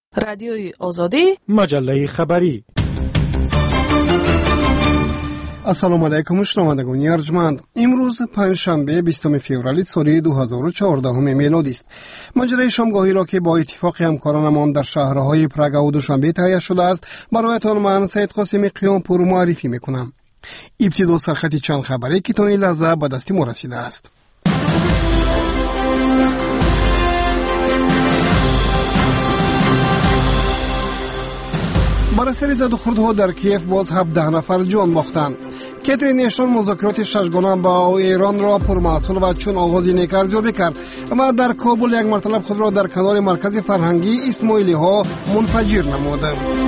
رادیوی آزادی، مجله خبری. السلام علیکم شنوندگان ارجمند. امروز پنجشنبه 20 فوریه سال 2014 میلادی است. مجره شامگاهی را که با اتفاق همکارانمان در شهرهای پراگ و دوشنبه تهیه شده است برایتان من سید قاسم قیامپور معرفی میکنم. ابتدا سرخط چند خبری که تا این لحظه به دست ما رسیده است. بر اثر زدوخوردها در کیف باز 17 نفر جان باختند. کاترین اشتون مذاکرات ششگانه با ایران را پرمحصول و چون آغازی نیک ارزیابی کرد و در کابل یک مرتبه خود را در کنار مرکز فرهنگی اسماعیلی ها منفجر نمود.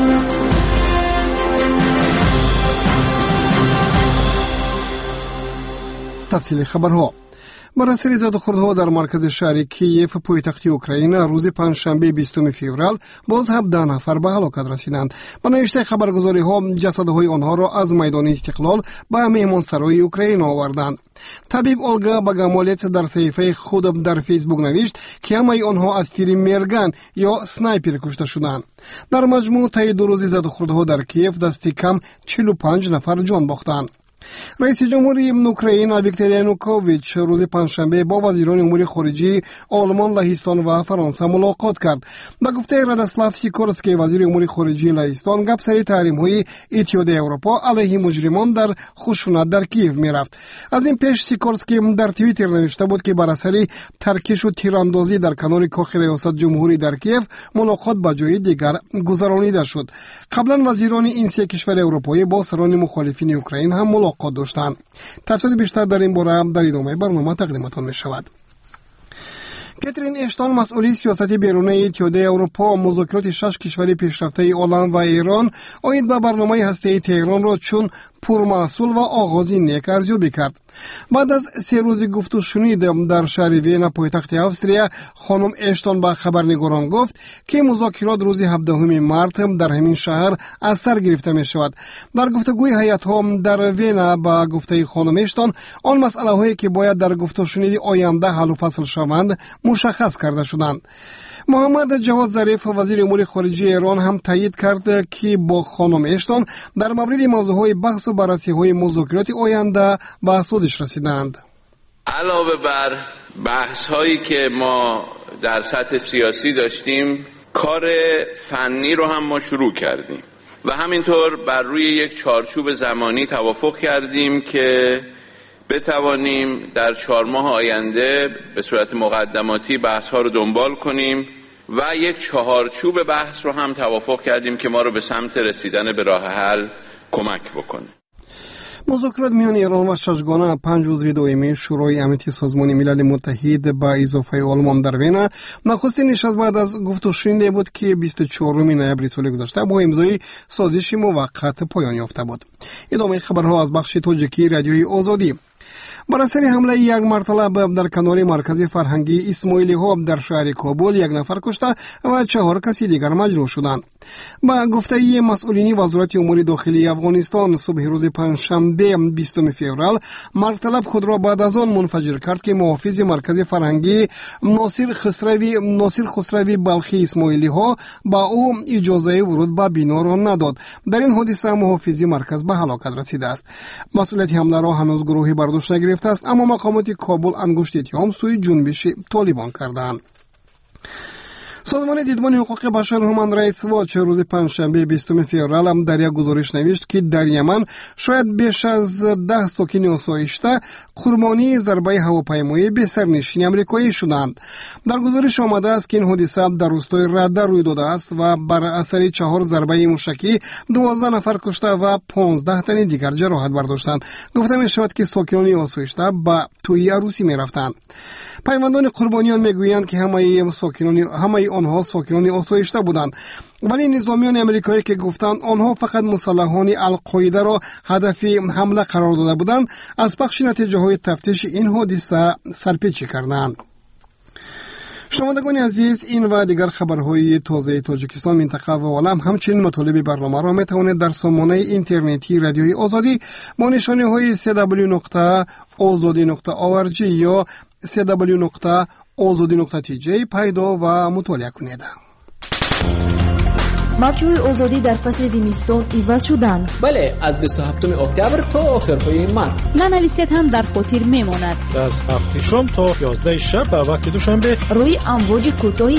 تفصیل خبرها. بر اثر زدوخوردها در مرکز شهر کیف پایتخت اوکراین روز پنجشنبه 20 فوریه باز 17 نفر به هلاکت رسیدند. با نوشته خبرگزاری ها جسدهای آنها را از میدان استقلال به مهمانسرای اوکراین آوردند. طبیب اولگا باگامولت در صفحه خود در فیسبوک نوشت که همه آنها از تیر میرگن یا سنایپر کشته شدند. در مجموع طی دو روز زدوخوردها در کیف دست کم 45 نفر جان باختند. رئیس جمهوری اوکراین ویکتور یانوکوویچ روز پنجشنبه با وزیران امور خارجه آلمان، لهستان و فرانسه ملاقات کرد. به گفته رادسلاو سیکورسکی وزیر امور خارجه لهستان گپ سر تحریم‌های اتحادیه اروپا علیه مجرمان در خشونت در کیف می‌رفت. از این پیش سیکورسکی در توییتر نوشته بود که بر اثر ترکش و تیراندازی در کنار کاخ ریاست جمهوری در کیف ملاقات به جای دیگر گذرانیده شد. قبلا وزیران این سه کشور اروپایی با سران مخالفین اوکراین هم ملاقات داشتند. تفصیل بیشتر در این باره در ادامه برنامه تقدیمتان می شود. کاترین اشتون مسئول سیاست بیرونی اتحادیه اروپا مذاکرات 6 کشور پیشرفته عالم و ایران آید به برنامه هسته‌ای تهران را چون پرمحصول و آغازی نیک ارزیابی کرد. بعد از 3 روز گفت و شنید در شهر وین پایتخت استریا خانم اشتون به خبرنگاران گفت که مذاکرات روز 17 مارس در همین شهر از سر گرفته می شود. در گفتگوی هیئت ها در وین با گفته خانم اشتون آن مسئله هایی که باید در گفت و شنید آینده حل و فصل شوند مشخص کرده شدند. محمد جواد ظریف وزیر امور خارجه ایران هم تایید کرد که با خانم اشتون در مورد موضوعهای بحث و بررسی های مذاکرات آینده به سودش رسیدند. علاوه بر بحث هایی که ما در سطح سیاسی داشتیم، کار فنی رو هم ما شروع کردیم و همینطور بر روی یک چارچوب زمانی توافق کردیم که بتوانیم در 4 ماه آینده به صورت مقدماتی بحث ها رو دنبال کنیم و یک چهارچوب بحث رو هم توافق کردیم که ما رو به سمت رسیدن به راه حل کمک بکنه. مذاکرات میان ایران و ششگانه 5 عضو دائمی شورای امنیتی سازمان ملل متحد با اضافه آلمان در وین نخستین نشست بعد از گفت و شنیده بود که 24 نوامبر سال گذشته با امضای سازش موقت پایان یافته بود. ادامه خبرها از بخش تاجیکی رادیوی آزادی. بر اثر حمله یک مرتبه در کنار مرکز فرهنگی اسماعیلی ها در شهر کابل 1 نفر کشته و 4 کسی دیگر مجروح شدند. با گفته مسئولین وزارت امور داخلی افغانستان صبح روز پنجشنبه 20 فوریه مرتبه خود را بعد از آن منفجر کرد که محافظ مرکز فرهنگی ناصر خسروی بلخی اسماعیلی ها با او اجازه ورود به بنا را نداد. در این حادثه محافظ مرکز به هلاکت رسیده است. مسئولیت حمله را هنوز گروهی برداشت نگرفته است، اما مقامات کابل انگشت اتهام سوی جنبش طالبان کردند. سازمان دیدبان حقوق بشر هومن رایتس واچ روز پنجشنبه 20 فوریه در یک گزارش نوشت که در یمن شاید بیش از 10 ساکن آسایشته قربانی ضربه هواپیمایی به سرنشین آمریکایی شدند. در گزارش آمده است که این حادثه در روستای رده روی داده است و بر اثر 4 ضربه موشکی 12 نفر کشته و 15 تن دیگر جراحت برداشتند. گفته می شود که ساکنان آسایشته به توی عروسی می رفتند. پیوندان قربانیان میگویند که همه آنها ساکنان آسایشته بودند، ولی نظامیان امریکایی که گفتند آنها فقط مسلحان القاعده را هدف حمله قرار داده بودند از پخش نتیجه های تفتیش این حادثه سرپیچی کردند. شنوندگان عزیز، این و دیگر خبرهای تازه تاجیکستان، منطقه و عالم همچنین مطالب برنامه را میتوانید در سامانه اینترنتی رادیوی آزادی با نشانی های www.azadi.org یا www.azadi.tj پیدا و مطالعه کنید. марҷҳои озодӣ дар фасли зимистон иваз шуданд. бале, аз 27 октябр то охирҳои март. нанависед ҳам дар хотир мемонад. аз 7 шом то 11 шаб ба вақти душанбе рӯи амвоҷи кӯтоҳи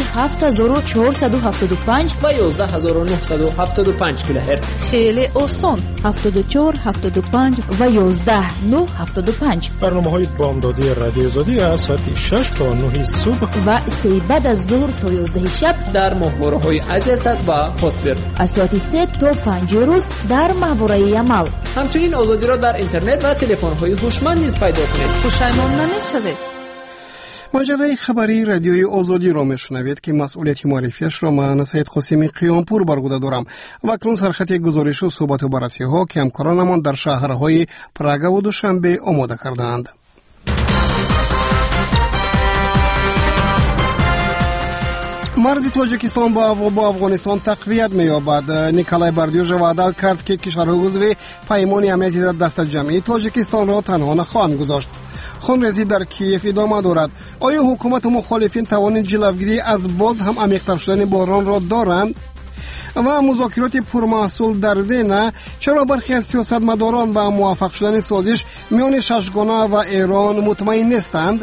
7475 ва 11975 килоҳерц. хеле осон. 74 75 ва 11975. барномаҳои бомдодии радиои озодӣ аз соати 6 то 9 субҳ ва 3 баъд аз зуҳр то 11 шаб дар моҳвораҳои азиасад ва хотбир. аз соати 3 то 5 рӯз дар маҳвораи Ямал. ҳамчунин озодиро дар интернет ва телефонҳои ҳушманд низ пайдо кунед. пушаймон намешавед. маҷраи хабарии радиои озодиро мешунавед ки масъулияти муаррифиашро ман Саид Қосими Қиёнпур бар гуда дорам ва акнун сархати гузоришу суҳбату баррасиҳо ки ҳамкоронамон дар шаҳрҳои Прагаву Душанбе омода кардаанд. марзи тоҷикистон бо афғонистон тақвият меёбад. Николай Бардюжа ваъда кард ки кишварҳои узви паймони амнияти дастаҷамъии тоҷикистонро танҳо нахоҳанд гузошт. хунрезӣ дар Киев идома дорад. оё ҳукумату мухолифин тавони ҷилавгирӣ аз боз ҳам амиқтар шудани боронро доранд? ва музокироти пурмаҳсул дар Вена чаро бархе аз сиёсатмадорон ба муваффақ шудани созиш миёни шашгона ва Эрон мутмаин нестанд?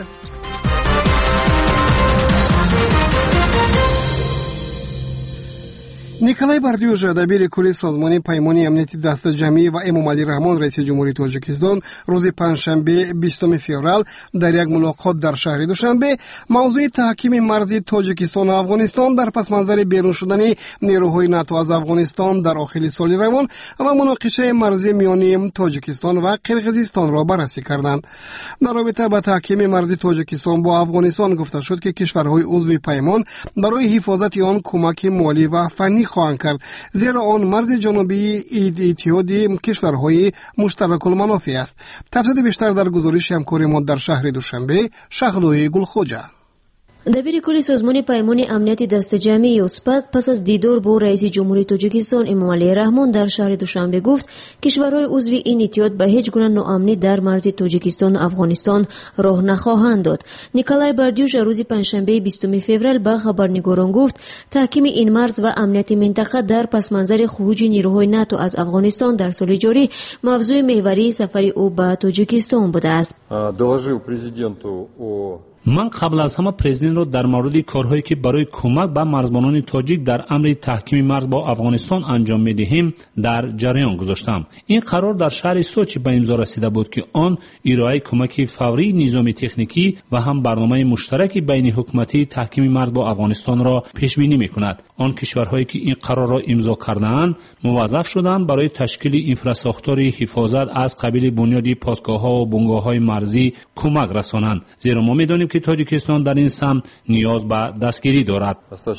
николай Бардюжа, дабири кулли созмони паймони амнияти дастаҷамъӣ ва Эмомалӣ Раҳмон, раиси ҷумҳурии Тоҷикистон, рӯзи панҷшанбе 20 феврал дар як мулоқот дар шаҳри Душанбе мавзӯи таҳкими марзи Тоҷикистону Афғонистон дар пасманзари берун шудани нерӯҳои НАТО аз Афғонистон дар охири соли равон ва муноқишаи марзӣ миёни Тоҷикистон ва Қирғизистонро баррасӣ карданд. дар робита ба таҳкими марзи Тоҷикистон бо Афғонистон гуфта шуд ки кишварҳои узви паймон барои ҳифозати он кӯмаки молӣ ва фаннӣ خواهند کرد، زیرا آن مرز جنوبی اتحادیه کشورهای مشترک‌المنافع است. تفصیل بیشتر در گزارش همکار ما در شهر دوشنبه، شغلوی گلخوجه. دبیر کل سازمان پیمان امنیتی دستجمعی اسپات پس از دیدار با رئیس جمهوری تاجیکستان امامعلی رحمان در شهر دوشنبه گفت کشورهای عضو این اتحاد به هیچ گونه ناامنی در مرز تاجیکستان و افغانستان راه نخواهند داد. نیکلای باردیوژ روز پنجشنبه 20 فوریه به خبرنگاران گفت تحکیم این مرز و امنیت منطقه در پس منظر خروج نیروهای ناتو از افغانستان در سال جاری موضوع محوری سفر او به تاجیکستان بوده است. من قبل از همه پرزیدنت را در مورد کارهایی که برای کمک به مرزبانان تاجیک در امر تحکیم مرز با افغانستان انجام می‌دهیم در جریان گذاشتم. این قرار در شهر سوچی به امضا رسیده بود که آن ارائه کمک فوری نظام تکنیکی و هم برنامه مشترک بین حکومتی تحکیم مرز با افغانستان را پیش بینی می‌کند. آن کشورهایی که این قرار را امضا کرده‌اند موظف شدند برای تشکیل اینفراستراکچور حفاظت از قبیل بنیاد پاسگاه‌ها و بنگاه‌های مرزی کمک رسانند. زیرا ما می‌دانیم که تاجیکستان در این سمت نیاز به دستگیری دارد.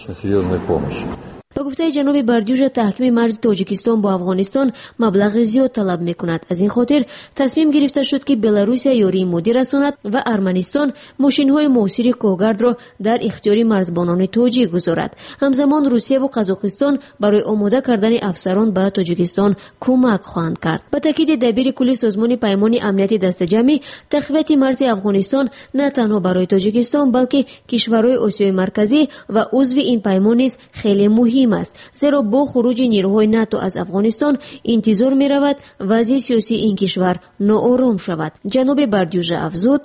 با گفته جناب باردیوژ تحکیم مرز تاجیکستان با افغانستان مبلغ زیاد طلب میکند. از این خاطر تصمیم گرفته شد که بلاروسیا یاری مادی رساند و ارمنستان ماشین‌های موثر کوهگرد را در اختیار مرزبانان تاجیک گذارد. همزمان روسیه و قزاقستان برای آماده کردن افسران به تاجیکستان کمک خواهند کرد. با تاکید دبیر کل سازمان پیمان امنیتی دستجمعی تقویت مرز افغانستان نه تنها برای تاجیکستان بلکه کشورهای آسیای مرکزی و عضو این پیمان نیز خیلی مهم است، زیرا با خروج نیروهای ناتو از افغانستان انتظار می رود وضع سیاسی این کشور ناآرام شود. جناب باردیوژ افزود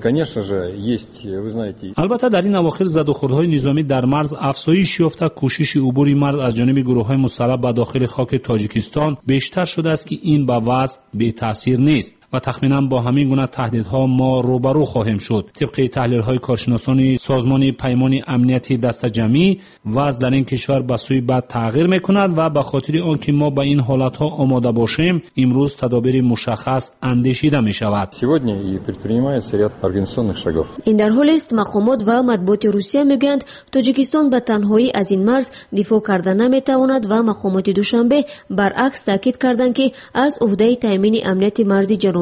البته در این اواخر زدوخوردهای نظامی در مرز افزایش یافته، کوشش عبور مرز از جانب گروه‌های مسلح به داخل خاک تاجیکستان بیشتر شده است که این به وضع بی تاثیر نیست و تخمینا با همین گونه تهدیدها ما روبرو خواهیم شد. طبق تحلیل‌های کارشناسان سازمان پیمان امنیتی دستجمعی وضع در این کشور به سوی بد تغییر می‌کند و به خاطر آنکه ما به این حالت‌ها آماده باشیم امروز تدابیر مشخص اندیشیده می‌شود. این در حالی است مقامات و مطبوعات روسیه میگویند تاجیکستان به تنهایی از این مرز دفاع کردن نمی‌تواند و مقامات دوشنبه برعکس تاکید کردند که از عهده تامین امنیت مرز جنوبی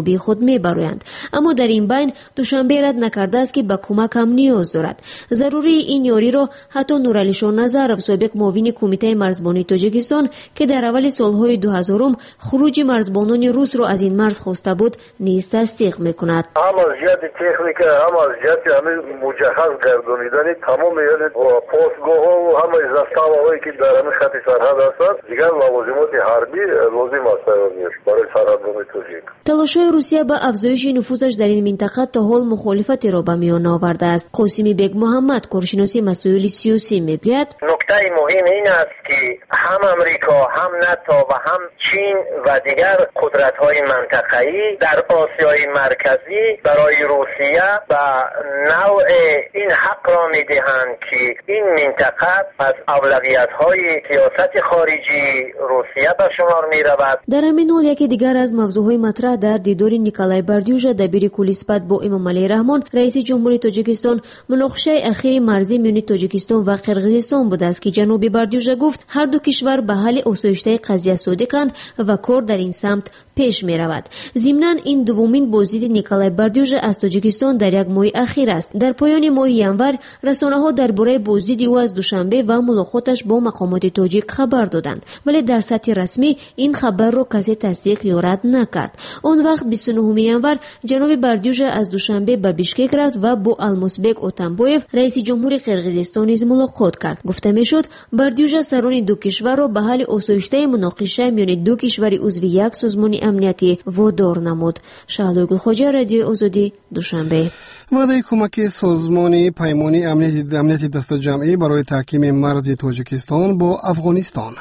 جنوبی خود میبرویند. اما در این بین دوشنبه رد نکرده است که به کمک هم نیاز دارد. ضروری این یاری را حتی نورعلی شاهنظرов سابق معاون کمیته مرزبانی تاجیکستان که در اول سالهای 2000 خروج مرزبانان روس را از این مرز خواسته بود نیز تصدیق میکند. هم از جهت تکنیک هم از جهت همین مجهز گردانیدن تمام پستگاه‌ها و همه زاستاواهایی که در همین خط سرحد هستند دیگر لوازمات حربی لازم است برای سرحدبانی تاجیک. تلاش‌های روسیه به افزایش نفوذش در این منطقه تا حال مخالفتی را به میان آورده است. قاسمی بیگ محمد کارشناس مسائل سیاسی میگوید نکته مهم این است که هم امریکا هم ناتو و هم چین و دیگر قدرت‌های منطقه‌ای در آسیای مرکزی برای روسیه و نوع این حق را می‌دهند که این منطقه از اولویت‌های سیاست خارجی روسیه به شمار می‌رود. در همین حال یکی دیگر از موضوعهای مطرح در دیدار نیکولای باردیوژا دبیر کلیسپت با امامعلی رحمان رئیس جمهوری تاجیکستان مناقشه اخیر مرزی میان تاجیکستان و قرقیزستان بود است که جناب باردیوژا گفت هر دو کشور به حل آسایشته قضیه صادقند و کار در این سمت پیش می رود. ضمناً این دومین بازدید نیکولای باردیوژا از تاجیکستان در یک ماه اخیر است. در پایان ماه ژانویه رسانه‌ها درباره بازدید او از دوشنبه و ملاقاتش با مقامات تاجیک خبر دادند، ولی در سطح رسمی این خبر را کسی تصدیق یا رد نکرد. آن وقت 29 ژانویه جناب باردیوژا از دوشنبه به بیشکک رفت و با المازبек اتنبویف رئیس جمهور قرقیزستان نیز ملاقات کرد. گفته میشد باردیوژا سران دو کشور را به حل آسایشته مناقشه میان دو کشور عضو یک سازمان امنیتی وادار نمود. شهلا گلخواجه، رادیو آزادی، دوشنبه. وعده کمک سازمان پیمان امنیتی دست جمعی برای تحکیم مرز تاجیکستان با افغانستان.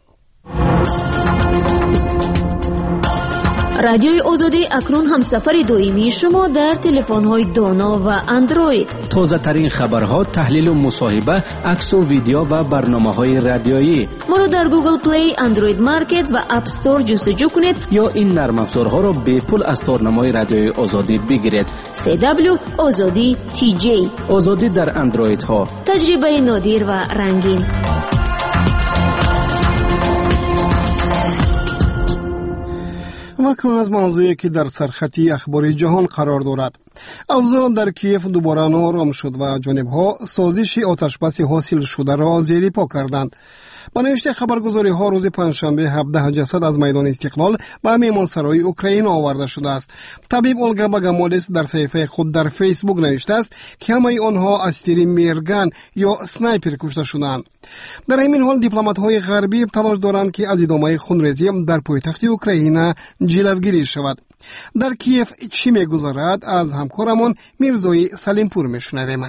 رادیوی آزادی اکنون هم سفر دائمی شما در تلفن‌های دانا و اندروید. تازه ترین خبرها، تحلیل و مصاحبه، عکس و ویدیو و برنامه‌های رادیویی. ما رو در گوگل پلی، اندروید مارکت و اپ استور جستجو کنید یا این نرم افزارها را به پول از تارنمای رادیوی آزادی بگیرید. CW آزادی TJ. آزادی در اندروید ها. تجربه نادر و رنگین. و از موضوعی که در سرخطی اخبار جهان قرار دارد. اوضاع در کیف دوباره نارم شد و جانب‌ها سازش آتشبس حاصل شده را زیر پا کردند. با نوشته خبرگزاری ها روز پنجشنبه 17 جسد از میدان استقلال به میهمانسرای اوکراین آورده شده است. طبیب اولگا باگامولیس در صفحه خود در فیسبوک نوشته است که همه آنها از تیر میرگن یا سنایپر کشته شدند. در همین حال دیپلمات های غربی تلاش دارند که از ادامه خونریزی در پایتخت اوکراین جلوگیری شود. در کیف چی میگذرد از همکارمان میرزای سلیمپور میشنویم.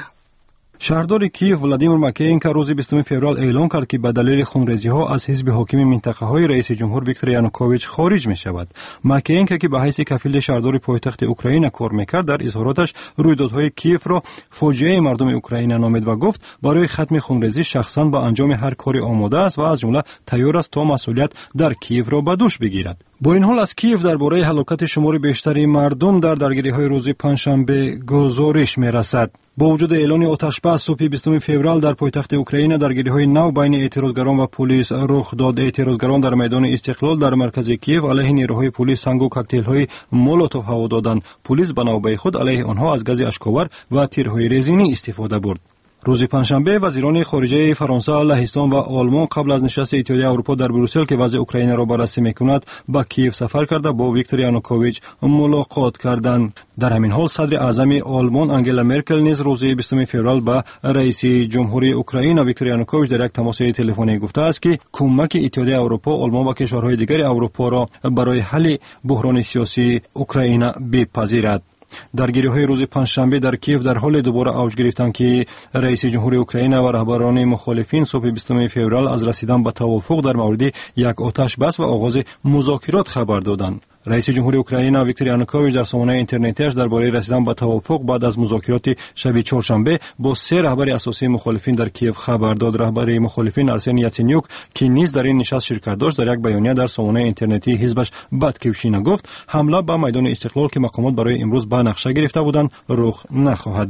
شهردار کیف ولادیمیر ماکیینکا روز 20 فوریه اعلام کرد که به دلیل خونریزی‌ها از حزب حاکم منطقه‌های رئیس جمهور ویکتور یانوکوویچ خارج می‌شود. ماکیینکا که به حیث کفیل شهردار پایتخت اوکراین کار می‌کرد در اظهاراتش رویدادهای کیف را فاجعه مردم اوکراین نامید و گفت برای ختم خونریزی شخصاً به انجام هر کاری آماده است و از جمله تیار است تا مسئولیت در کیف را به دوش بگیرد. با این حال از کیف درباره هلاکت شمار بیشتری مردم در درگیری‌های روز پنجشنبه گزارش می‌رسد. با وجود اعلان آتشبس صبح 20 فوریه در پایتخت اوکراین درگیری‌های نو بین اعتراضگران و پلیس رخ داد. اعتراضگران در میدان استقلال در مرکز کیف علیه نیروهای پلیس سنگ و کوکتل‌های مولوتوف هوا دادند. پلیس به نوبه خود علیه آنها از گاز اشک‌آور و تیرهای رزینی استفاده برد. روز پنجشنبه وزیران خارجه فرانسه، لهستان و آلمان قبل از نشست اتحادیه اروپا در بروسل که وضع اوکراین را بررسی می‌کند به کیف سفر کرده با ویکتور یانوکوویچ ملاقات کردند. در همین حال صدر اعظم آلمان انگلا مرکل نیز روز 20 فوریه به رئیس جمهوری اوکراین ویکتور یانوکوویچ در یک تماس تلفنی گفته است که کمک اتحادیه اروپا، آلمان و کشورهای دیگر اروپا را برای حل بحران سیاسی اوکراین بپذیرد. درگیری‌های روز پنجشنبه در کیف در حال دوباره اوج گرفتند که رئیس جمهوری اوکراین و رهبران مخالفین صبح 20 فوریه از رسیدن به توافق در مورد یک آتش بس و آغاز مذاکرات خبر دادند. رئیس جمهوری اوکراین ویکتور یانوکوویچ در سامانه اینترنتیش درباره رسیدن به توافق بعد از مذاکرات شب چهارشنبه با سه رهبر اساسی مخالفین در کیف خبر داد. رهبر مخالفین ارسن یاتسنیوک که نیز در این نشست شرکت داشت در یک بیانیه در سامانه اینترنتی حزبش بدکوشی گفت حمله به میدان استقلال که مقامات برای امروز به نقشه گرفته بودند رخ نخواهد داد.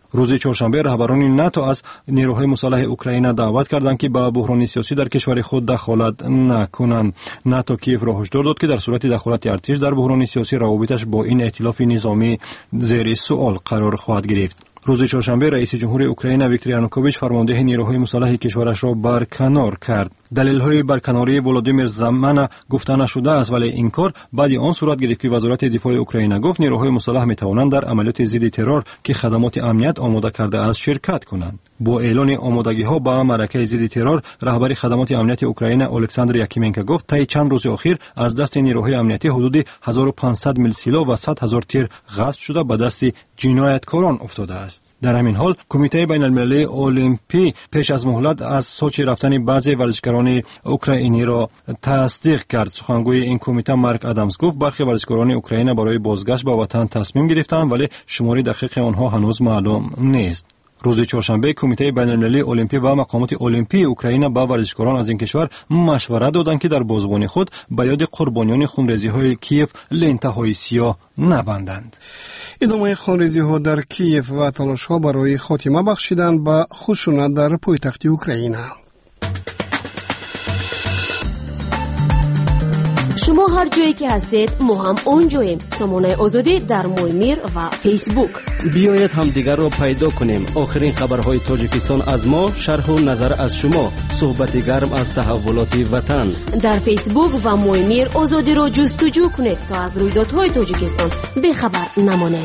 روز چهارشنبه رهبران ناتو از نیروهای مسلح اوکراین دعوت کردند که به بحران سیاسی در کشور خود دخالت نکنند. ناتو کیف را هشدار داد که در صورت دخالت ارتش در بحران سیاسی روابطش با این ائتلاف نظامی زیر سوال قرار خواهد گرفت. روز چهارشنبه رئیس جمهور اوکراین ویکتور یانوکوویچ فرمانده نیروهای مسلح کشورش را برکنار کرد. دلیل‌های برکناری ولادیمیر زمن گفته نشده است، ولی این کار بعد آن صورت گرفت که وزارت دفاع اوکراین گفت نیروهای مسلح می‌توانند در عملیات ضد ترور که خدمات امنیت آماده کرده است شرکت کنند. با اعلان آمادگی‌ها به معرکه ضد ترور، رهبر خدمات امنیت اوکراین الکساندر یاکیمنکو گفت طی چند روز اخیر از دست نیروهای امنیتی حدود 1500 میل سلاح و 100,000 تیر غصب شده به دست جنایتکاران افتاده است. در همین حال کمیته بین المللی المپی پیش از مهلت از سوچی رفتن بعضی ورزشکاران اوکراینی را تصدیق کرد. سخنگوی این کمیته مارک آدامز گفت برخی ورزشکاران اوکراینی برای بازگشت به وطن تصمیم گرفتند، ولی شماری دقیق آنها هنوز معلوم نیست. روز چهارشنبه کمیته بین المللی المپی و مقامات المپی اوکراین با ورزشکاران از این کشور مشورت دادند که در بازبانی خود به یاد قربانیان خونریزی‌های کیف لنته‌های سیاه نبندند. ادامه خونریزی‌ها در کیف و تلاش‌ها برای خاتمه بخشیدن به خشونت در پایتخت اوکراین. شما هر جایی که هستید ما هم اونجاییم. سامانه آزادی در مویمیر و فیسبوک. بیایید هم دیگر را پیدا کنیم. آخرین خبرهای تاجیکستان از ما، شرح و نظر از شما، صحبت گرم از تحولات وطن. در فیسبوک و مویمیر آزادی را جستجو کنید تا از رویدادهای تاجیکستان بخبر نمانید.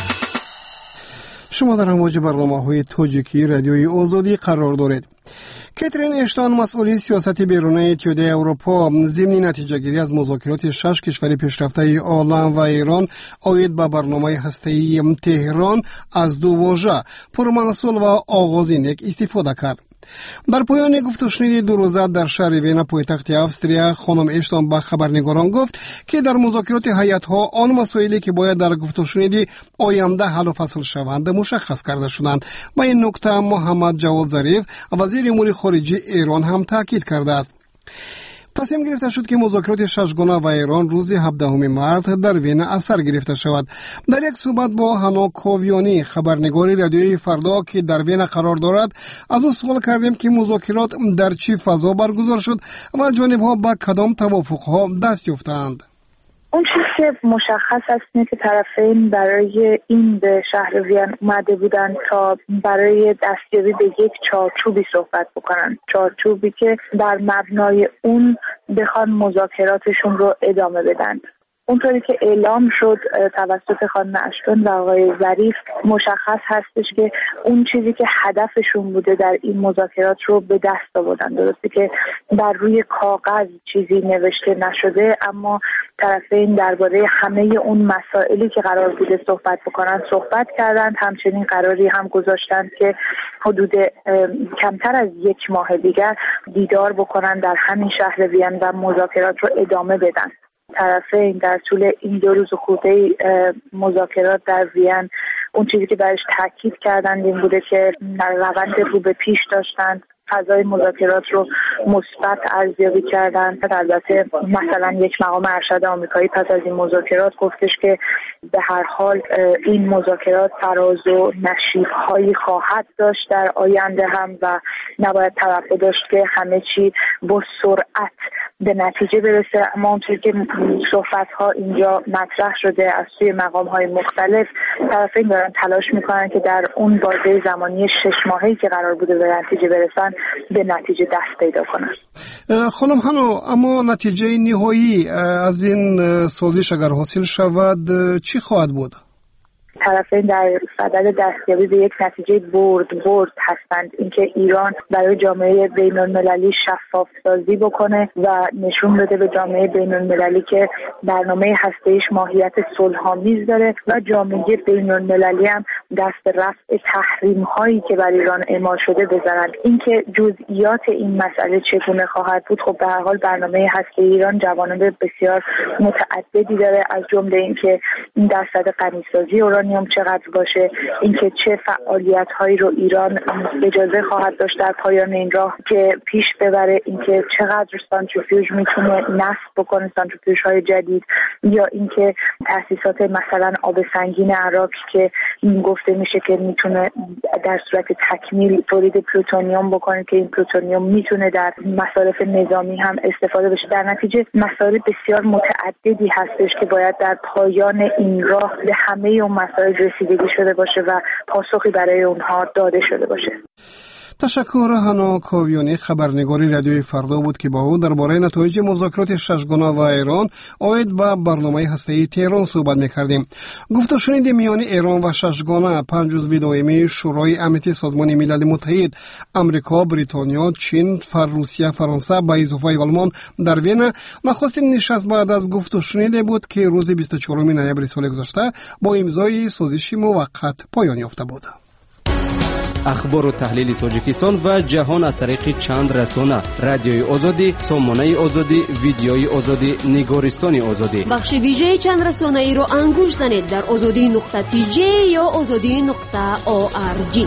شما در امواج برنامه‌های تاجیکی رادیوی آزادی قرار دارید. کاترین اشتان مسئول سیاست بیرونی اتحادیه اروپا ضمن نتیجه‌گیری از مذاکرات 6 کشور پیشرفته عالم و ایران آید به برنامه هسته‌ای تهران از دو واژه پرمحصول و آغاز نیک استفاده کرد. در پایان گفت و شنید دو روزه در شهر وین پایتخت افسریا خانم اشتان به خبرنگاران گفت که در مذاکرات هیئت‌ها آن مسائلی که باید در گفت و شنید آینده حل و فصل شوند مشخص کرده شدند. و این نکته محمد جواد ظریف وزیر امور خارجه ایران هم تاکید کرده است. تصمیم گرفته شد که مذاکرات ششگانه و ایران روز 17 مارس در وین اثر گرفته شود. در یک صحبت با هانا کوویانی خبرنگار رادیوی فردا که در وین قرار دارد از او سوال کردیم که مذاکرات در چه فضا برگزار شد و جانب‌ها به کدام توافق‌ها دست یافتند. اون چیزی که مشخص است اینه که طرفین برای این به شهر وین اومده بودن تا برای دستیابی به یک چارچوبی صحبت بکنن، چارچوبی که در مبنای اون بخوان مذاکراتشون رو ادامه بدن. اونطوری که اعلام شد توسط خانم اشتون و آقای ظریف مشخص هستش که اون چیزی که هدفشون بوده در این مذاکرات رو به دست آوردن. درسته که بر روی کاغذ چیزی نوشته نشده، اما طرفین درباره همه اون مسائلی که قرار بوده صحبت بکنن صحبت کردند. همچنین قراری هم گذاشتند که حدود کمتر از یک ماه دیگر دیدار بکنن در همین شهر وین و مذاکرات رو ادامه بدن. طرفین در طول این 2 روز خورده مذاکرات در وین اون چیزی که برش تاکید کردند این بوده که روند رو به پیش داشتند، فضای مذاکرات رو مثبت ارزیابی کردند. البته مثلا یک مقام ارشد آمریکایی پس از این مذاکرات گفتش که به هر حال این مذاکرات فراز و نشیب‌هایی خواهد داشت در آینده هم و نباید توقع داشت که همه چی با سرعت به نتیجه برسه. اما اونطور که صحبت‌ها اینجا مطرح شده از سوی مقام‌های مختلف، طرفین دارن تلاش میکنن که در اون بازه زمانی 6 ماهه‌ای که قرار بوده به نتیجه برسن به نتیجه دست پیدا کنن. خانم هانو، اما نتیجه نهایی از این سازش اگر حاصل شود چی خواهد بود؟ طرفین در صدد دستیابی به یک نتیجه برد هستند، اینکه ایران برای جامعه بین‌المللی شفاف سازی بکنه و نشون بده به جامعه بین‌المللی که برنامه هسته‌ایش ماهیت صلح‌آمیز داره و جامعه بین‌المللی هم دست رفع تحریم هایی که بر ایران اعمال شده بزنند. اینکه جزئیات این مسئله چگونه خواهد بود، خب به هر حال برنامه هسته ایران جوانب بسیار متعددی داره، از جمله اینکه درصد غنیسازی اورانیوم پلوتونیوم چقدر باشه، اینکه چه فعالیت‌هایی رو ایران اجازه خواهد داشت در پایان این راه که پیش ببره، اینکه چقدر سانتریفیوژ میتونه نصب بکنه، سانتریفیوژهای جدید، یا اینکه تأسیسات مثلا آب سنگین عراق که گفته میشه که میتونه در صورت تکمیل تولید پلوتونیوم بکنه که این پلوتونیوم میتونه در مصارف نظامی هم استفاده بشه. در نتیجه مسائل بسیار متعددی هستش که باید در پایان این راه به همه اون مسائل رسیدگی شده باشه و پاسخی برای اونها داده شده باشه. تشکر. هانا کاویانی خبرنگاری رادیوی فردا بود که با او درباره نتایج مذاکرات ششگانه و ایران عاید به برنامه هسته‌ای تهران صحبت می‌کردیم. گفته شنیدیم میان ایران و ششگانه 5 جزو دائمی شورای امنیتی سازمان ملل متحد، امریکا، بریتانیا، چین، روسیه، فرانسه به اضافه آلمان در وین نخستین نشست بعد از گفته شنیده بود که روز 24 نوامبر سال گذشته با امضای سازش موقت پایان یافته بود. اخبار و تحلیل تاجیکستان و جهان از طریق چند رسانه: رادیوی آزادی، سامانه آزادی، ویدیوی آزادی، نگارستان آزادی. بخش ویژه چند رسانه ای رو انگوش زنید در azadi.tj یا azadi.org.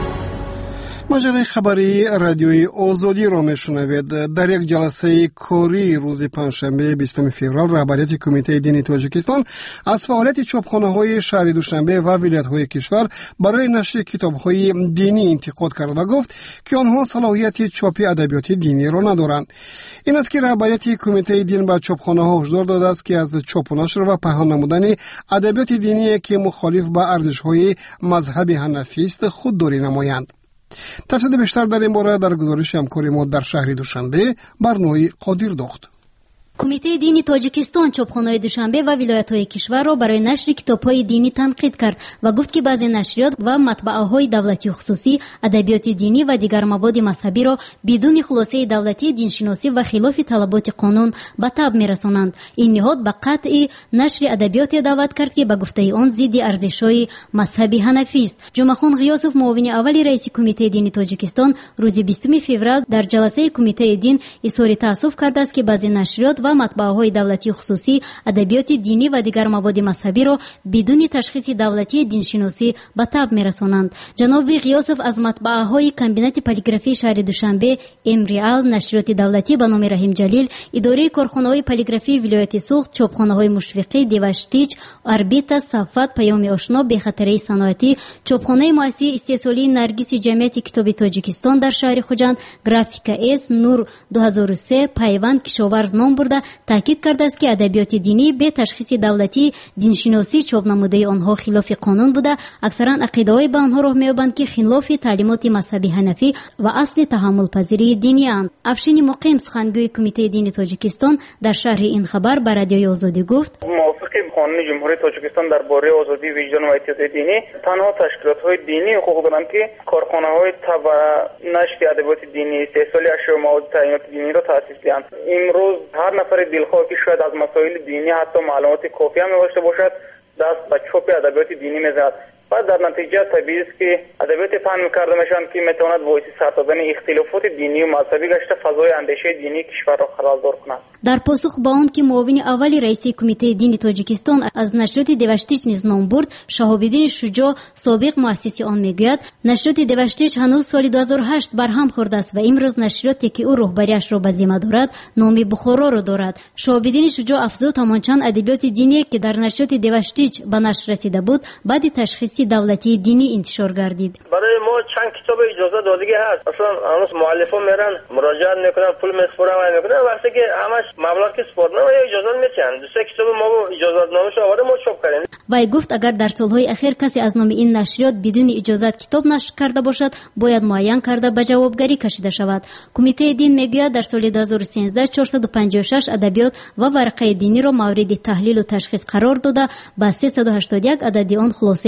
مجله خبری رادیوی آزادی را میشنوید. در یک جلسه کاری روز پنجشنبه 20 فوریه رهبریت کمیته دینی تاجیکستان از فعالیت چاپخانه‌های شهر دوشنبه و ولایت‌های کشور برای نشر کتاب‌های دینی انتقاد کرد و گفت که آنها صلاحیت چاپ ادبیات دینی را ندارند. این است که رهبریت کمیته دین به چاپخانه‌ها هشدار داده است که از چاپ و نشر و پنهان نمودن ادبیات دینی که مخالف با ارزش‌های مذهب حنفی است خودداری نمایند. تفصیل بیشتر در این باره در گزارش همکار ما در شهر دوشنبه برنامه قادر داشت. کمیته دینی تاجیکستان چاپخانه‌های دوشنبه و ولایت‌های کشور را برای نشر کتاب‌های دینی تنقید کرد و گفت که بعضی نشریات و مطبعه‌های دولتی و خصوصی ادبیات دینی و دیگر مواد مذهبی را بدون خلاصه دولتی دینشناسی و خلاف طلبات قانون به تاب می‌رسانند. این نهاد به قطع نشر ادبیات دعوت کرد که به گفته آن ضد ارزش‌های مذهبی حنفی است. جمعه‌خان غیاسوف، معاون اول رئیس کمیته دینی تاجیکستان، روز 20 فوریه در جلسه کمیته دین اظهار تأسف کرده است که بعضی نشریات و مطبعه‌های دولتی و خصوصی ادبیات دینی و دیگر مواد مذهبی را بدون تشخیص دولتی دینشناسی به تاب می‌رسانند. جناب غیاسوف از مطبعه‌های کمبینت پلیگرافی شهر دوشنبه، امریال، نشریات دولتی به نام رحیم جلیل، اداره کارخانه‌های پلیگرافی ولایت سوخت، چاپخانه‌های مشفقی، دیوشتیچ، اربیتا، صفات، پیام آشنا، بخطری صنعتی، چاپخانه مؤسسه استیصالی نرگس جمعیت کتاب تاجیکستان در شهر خوجند، گرافیکا اس، نور 2003، پیوند کشاورز نام برده تاکید کرده است که ادبیات دینی به تشخیص دولتی دینشناسی چاپ نموده آنها خلاف قانون بوده. اکثرا عقیده‌های به آنها راه می‌یابند که خلاف تعلیمات مذهبی حنفی و اصل تحمل پذیری دینی اند. افشین مقیم، سخنگوی کمیته دینی تاجیکستان، در شرح این خبر به رادیوی آزادی گفت: موافق قانون جمهوری تاجیکستان درباره آزادی وجدان و اطاعت دینی، تنها تشکیلات‌های دینی حقوق دارند که کارخانه‌های تبع نشر ادبیات دینی استحصال اشیاء و مواد تعینات دینی را تأسیس دهند. امروز هر نفر دلخواه که شاید از مسائل دینی حتی معلومات کافی هم نداشته باشد دست به چاپ ادبیات دینی می‌زند. بعد در نتیجه طبیعی است که ادبیات پهن می‌کرده میشن که میتواند باعث سر دادن اختلافات دینی و مذهبی گشته فضای اندیشه دینی کشور را خراب‌دار کند. در پاسخ به آن که معاون اول رئیس کمیته دینی تاجیکستان از نشریات دیوشتیچ نیز نام برد، شهاب‌الدین شجاع، سابق مؤسس آن میگوید نشریات دیوشتیچ هنوز سال 2008 برهم خورده است و امروز نشریاتی که او رهبریش را به ذمه دارد نام بخارا را دارد. شهاب‌الدین شجاع افزود تمامچند ادبیات دینی که در نشریات دیوشتیچ به نشر رسیده بود بعد تشخیص دولتی دینی انتشار گردید. برای ما چند کتاب اجازه دادگی هست. اصلا هنوز مؤلفا میرن مراجعه میکنن، پول میسپرن و میکنن، وقتی که همش مبلغ که سپردن و اجازه میچن. دوستا کتاب ما اجازه نامش آورده ما چاپ کردیم. وی گفت اگر در سالهای اخیر کسی از نام این نشریات بدون اجازه کتاب نشر کرده باشد باید معین کرده به جوابگری کشیده شود. کمیته دین میگوید در سال 2013 456 ادبیات و ورقه دینی را مورد تحلیل و تشخیص قرار داده، با 381 عدد آن خلاصه مثبت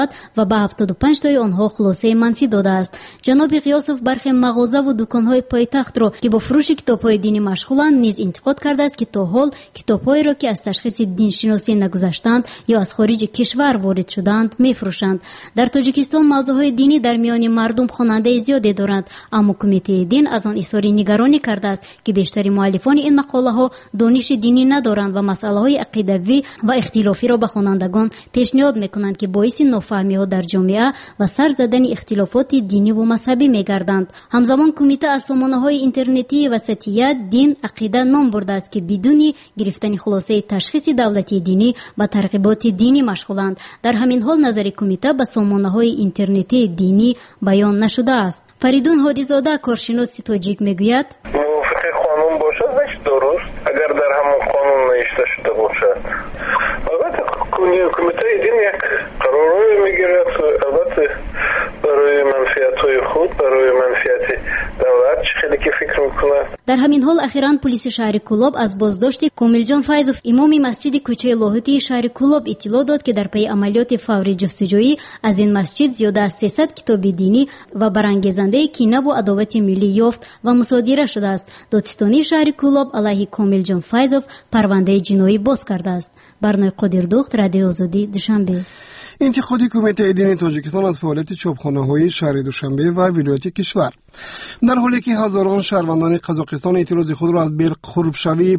مثبت و به 75 تای آنها خلاصه منفی داده است. جناب قیاسوف برخی مغازه و دکان‌های پایتخت را که با فروش کتاب‌های دینی مشغولند نیز انتقاد کرده است که تا حال کتاب‌هایی را که از تشخیص دینشناسی نگذشتند یا از خارج کشور وارد شدند می‌فروشند. در تاجیکستان موضوعهای دینی در میان مردم خواننده زیادی دارند، اما کمیته دین از آن اظهار نگرانی کرده است که بیشتر مؤلفان این مقاله‌ها دانش دینی ندارند و مسائل عقیدوی و اختلافی را به خوانندگان پیشنهاد می‌کنند که باعث نافهمی‌ها در جامعه و سر زدن اختلافات دینی و مذهبی می‌گردند. همزمان کمیته از سامانه‌های اینترنتی وسطیت دین عقیده نام برده است که بدون گرفتن خلاصه تشخیص دولتی دینی با ترغیبات دینی مشغولند. در همین حال نظر کمیته به سامانه‌های اینترنتی دینی بیان نشده است. فریدون هادیزاده کارشناس تاجیک میگوید موافق قانون باشد هیچ درست اگر در همون قانون نوشته شده باشد. البته کمیته دین یک قرارایی میگیرد البته برای منفعت‌های خود، برای منفعت دولت خیلی که فکر میکنه. در همین حال اخیراً پلیس شهر کولاب از بازداشت کاملجان فیضوف امام مسجد کوچه لاهوتی شهر کولاب اطلاع داد که در پی عملیات فوری جستجویی از این مسجد زیاده از 300 کتاب دینی و برانگیزنده کینه و عداوت ملی یافت و مصادره شده است. دادستانی شهر کولاب علیه کاملجان فیضوف پرونده جنایی باز کرده است. برنامه قادردوخت، رادیو آزادی، دوشنبه. انتقاد کمیته دینی تاجیکستان از فعالیت چاپخانه‌های شهر دوشنبه و ولایت کشور در حالی که هزاران شهروندان قزاقستان اعتراض خود را از برخوردشوی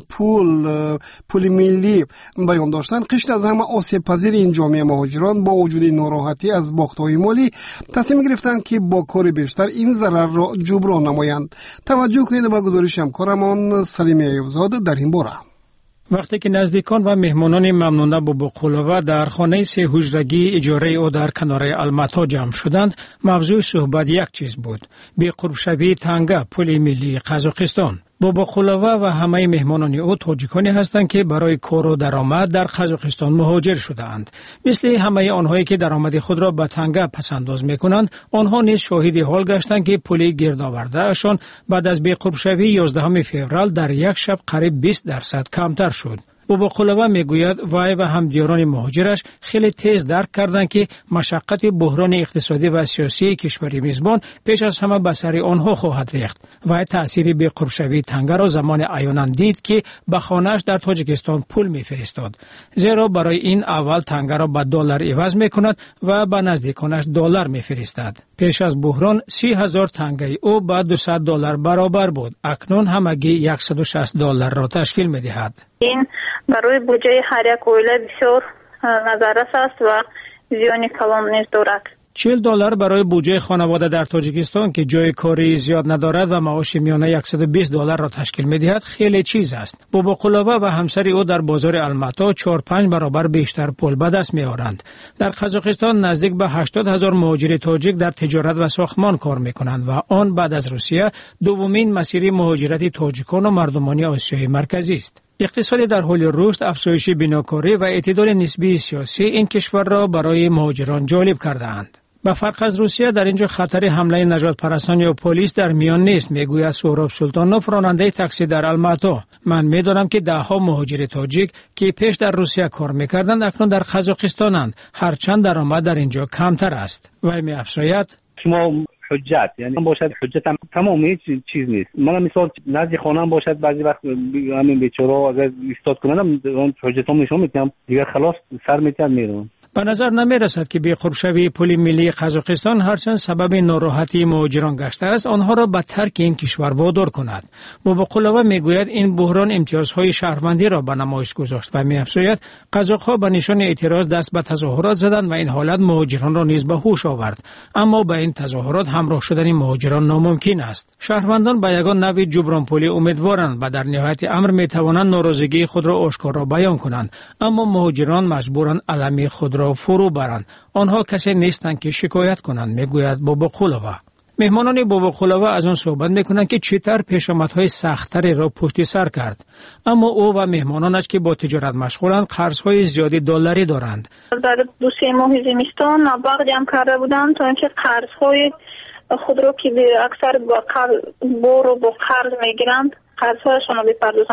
پول ملی بیان داشتند، قشر از همه آسیب پذیر این جامعه مهاجران با وجود ناراحتی از باخت‌های مالی تصمیم گرفتند که با کار بیشتر این ضرر را جبران نمایند. توجه کنید به گزارش همکارمان سلیم ایوبزاده در این باره. وقتی که نزدیکان و مهمانان ممنونه با بقولوه در خانه 3 حجرگی اجاره او در کنار الماتا جمع شدند، موضوع صحبت یک چیز بود: بی‌قرب‌شوی تنگه پل ملی قزاقستان. بقولوه و همه مهمانان او تاجیکانی هستند که برای کار و درآمد در قزاقستان مهاجر شده‌اند. مثل همه آنهایی که درآمد خود را به تنگه پسنداز می‌کنند، آنها نیز شاهد حال گشتند که پل گردآورده‌شان بعد از بی‌قرب‌شوی 11 فوریه در یک شب قریب 20% کمتر شد. بقولوه میگوید وی و همدیاران مهاجرش خیلی تیز درک کردند که مشقت بحران اقتصادی و سیاسی کشور میزبان پیش از همه به سر آنها خواهد ریخت. وی تأثیر بی‌قرب‌شوی تنگه را زمان عیانا دید که به خانه‌اش در تاجیکستان پول میفرستاد، زیرا برای این اول تنگه را به دلار عوض میکند و به نزدیکانش دلار میفرستد. پیش از بحران 30,000 تنگه او به $200 برابر بود. اکنون همگی $160 را تشکیل میدهد. این برای بودجه هر یک عائله بسیار نظررس است و زیان کلان نیز دارد. $40 برای بودجه خانواده در تاجیکستان که جای کاری زیاد ندارد و معاش میانه $120 را تشکیل می‌دهد خیلی چیز است. بقولوه و همسر او در بازار الماتا 4-5 برابر بیشتر پول به دست می‌آورند. در قزاقستان نزدیک به 80,000 مهاجر تاجیک در تجارت و ساختمان کار می‌کنند و آن بعد از روسیه دومین مسیر مهاجرت تاجیکان و مردمان آسیای مرکزی است. اقتصاد در حال رشد، افزایش بیناکاری و اعتدال نسبی سیاسی این کشور را برای مهاجران جالب کرده‌اند. به فرق از روسیه در اینجا خطر حمله نجات پرستان یا پلیس در میان نیست، میگوید سهراب سلطانوف راننده تاکسی در الماتا. من میدانم که دهها مهاجر تاجیک که پیش در روسیه کار میکردند اکنون در قزاقستانند، هرچند درآمد در اینجا کمتر است. و می‌افزاید شما حجت یعنی باشد حجت هم تمام چیز نیست. من مثال نزد خانم باشد بعضی وقت همین بیچاره‌ها اگر استاد کنم حجتام نشون میدم دیگه خلاص سر میتونم میرم. به نظر نمی رسد که بی‌قرب‌شوی پل ملی قزاقستان هرچند سبب ناراحتی مهاجران گشته است آنها را به ترک این کشور وادار کند. بقولوه میگوید این بحران امتیازهای شهروندی را به نمایش گذاشت و می‌افزاید قزاق‌ها به نشان اعتراض دست به تظاهرات زدند و این حالت مهاجران را نیز به هوش آورد، اما با این تظاهرات همراه شدن مهاجران ناممکن است. شهروندان به یگان نوع جبران پولی امیدوارند و در نهایت امر می‌توانند ناراضگی خود را آشکارا بیان کنند، اما مهاجران مجبورند علمی خود را فرو برند. آنها کسی نیستند که شکایت کنند، میگوید بقولوه. مهمانان بقولوه از آن صحبت میکنند که چطور پیشامدهای سخت‌تری را پشت سر کرد، اما او و مهمانانش که با تجارت مشغولند قرضهای زیادی دلاری دارند. در 2-3 ماه زمستان مبلغ جمع کرده بودند تا اینکه قرضهای خود را که اکثر با قرض میگیرند قرضهایشان را بپردازند.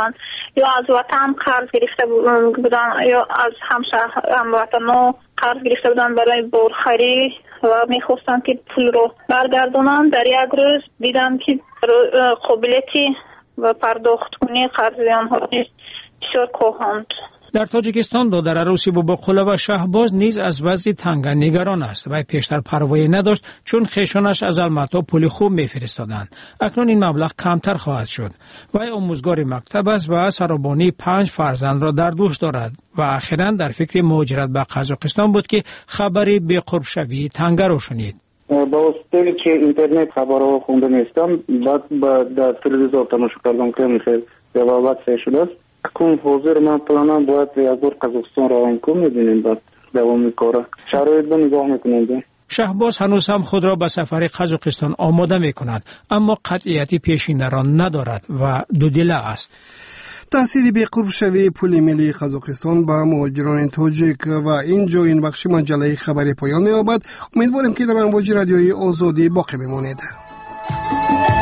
یا از وطن قرض گرفته بودن یا از هموطنان قرض گرفته بودن برای بورخری و میخواستن که پول رو برگردونن. در یک روز دیدن که قابلیتی و پرداخت کنی قرض آنها بسیار کاهند. در تاجیکستان دادر عروسی باباقلو و شهباز نیز از وضع تنگا نگران است و پیشتر پروایی نداشت چون خویشانش از الماتا پول خوب میفرستادند. اکنون این مبلغ کمتر خواهد شد. وی آموزگار مکتب است و سرابانی 5 فرزند را در دوش دارد و اخیراً در فکر مهاجرت به قزاقستان بود که خبری به قرب شوی تنگا را شنید. با واسطه که اینترنت خبرها خونده نیستم، بعد در تلویزیون تماشا کردم که میخواد جوابات شده است. اکنون حاضر من پلانم باید یک بار قزاقستان را انکو میبینیم، بعد دوام کاره شرایط رو نگاه میکنیم. شهباز هنوز هم خود را به سفر قزاقستان آماده میکند، اما قطعیتی پیشین را ندارد و دودیله است. تأثیر به قرب شوی پول ملی قزاقستان با مهاجران تاجیک و اینجا این بخش مجله خبری پایان می‌یابد. امیدوارم که در امواج رادیوی آزادی باقی بمانید.